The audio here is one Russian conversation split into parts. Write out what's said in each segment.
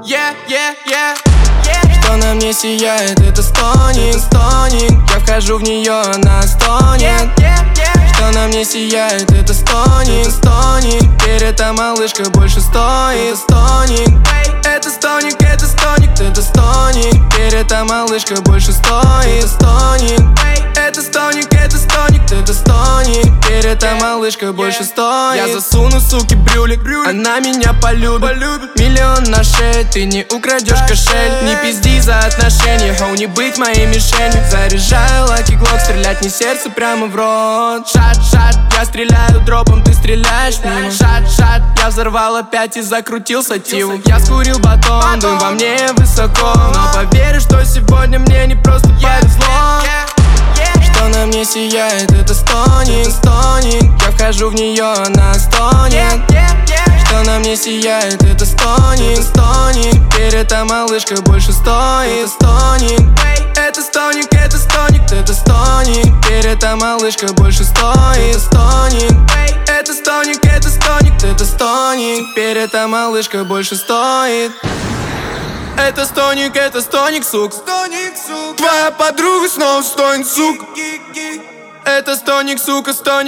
Что на мне сияет, это стоник. Я вхожу в нее, она стонет. Что на мне сияет, это стоник. Теперь эта малышка больше стоит. Это стоник. Теперь эта малышка больше стоит. Это стоник. Теперь эта малышка больше стоит. Я засуну, суки, брюлик, она меня полюбит. Миллион на шее, ты не украдешь кошель. Не пизди за отношения, хоу, не быть моей мишенью. Заряжаю лаки глок, стрелять не сердце, прямо в рот. Шат, я стреляю дропом, ты стреляешь мимо. Шат, я взорвал опять и закрутил сативу. Я скурил батон, дым во мне высоко. Но поверь, что сегодня мне не просто повезло. Что на мне сияет, это стоник. Я вхожу в нее, она стонет. Что на мне сияет, это стоник. Теперь эта малышка больше стоит. Это стоник. Теперь эта малышка больше стоит. Это стоник. Теперь эта малышка больше стоит. Это стоник, сук. Твоя подруга снова стонет, сук. Это стоник, сука.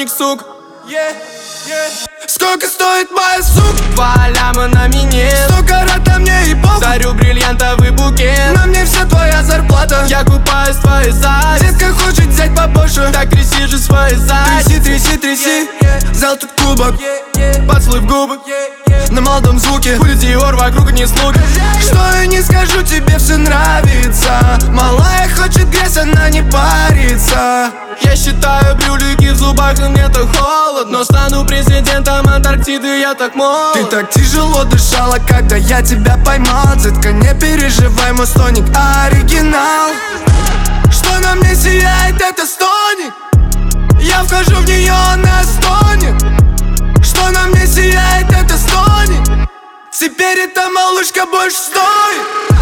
Сколько стоит моя сука? 2 ляма на мине. 100 карат, а мне и похуй. Дарю бриллиантовый букет. На мне вся твоя зарплата. Я купаюсь в твоей заде. Детка хочет взять побольше, так тряси же свои заде. Тряси. Взял тут кубок, поцелуй в губы. На молодом звуке будет Диор, вокруг не слуги. Что я не скажу, тебе все нравится. Малая хочет грязь, она не парится. Я считаю брюлики в зубах, и мне так холодно. Но стану президентом Антарктиды, я так молод. Ты так тяжело дышала, когда я тебя поймал. Детка, не переживай, мой стоник оригинал. Что на мне сияет, это стоник. Я вхожу в нее, она стонет. Что на мне сияет, это стоник. Теперь эта малышка больше стоит.